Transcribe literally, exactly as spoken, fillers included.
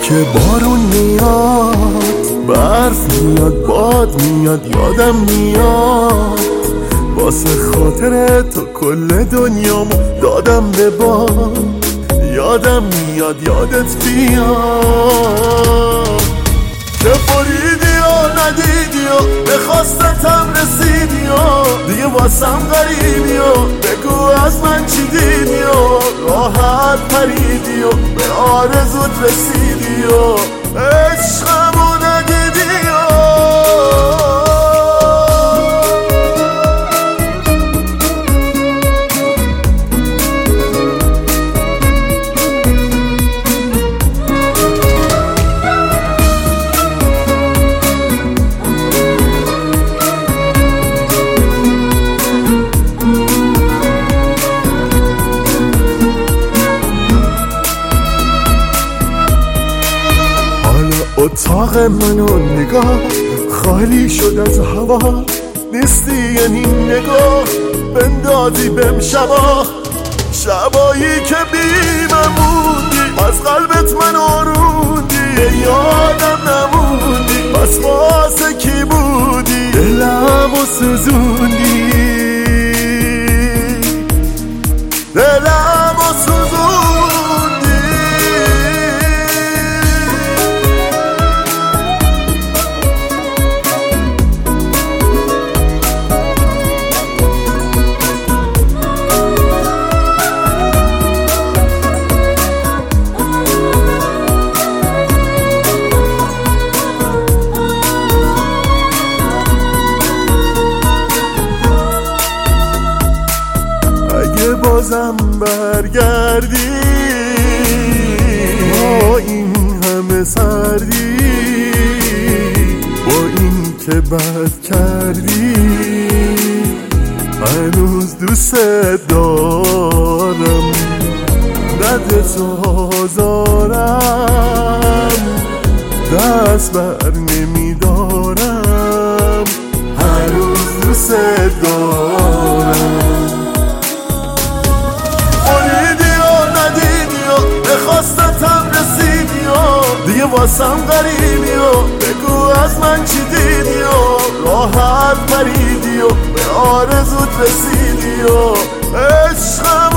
که بارون میاد، برف میاد، باد میاد، یادم میاد واسه خاطر تو کل دنیامو دادم به باد. یادم میاد یادت بیاد که بریدی و ندیدی و به خواستتم رسیدی و دیگه واسم غریبی و بگو از من چی دیدی و راحت پریدی و به آرزوت رسیدی و عشقمو ندیدی و اتاق منو نگاه خالی شد از هوا، نیستی یعنی نگاه بندازی بهم شبا، شبایی که بیمم موندی از قلبت من آروندی، یادم نموندی پس واسه کی بودی، دلم و سوزوندی، دلم و سوزوندی. بازم برگردی با این همه سردی، با این که بد کردی هنوز دوست دارم، ردت آزارم دست بر نمیدارم، هنوز دوست دارم. خواستتم رسیدی و دیگه واسم غریبی و بگو از من چی دیدی و راحت پریدی و به آرزوت رسیدی و عشقم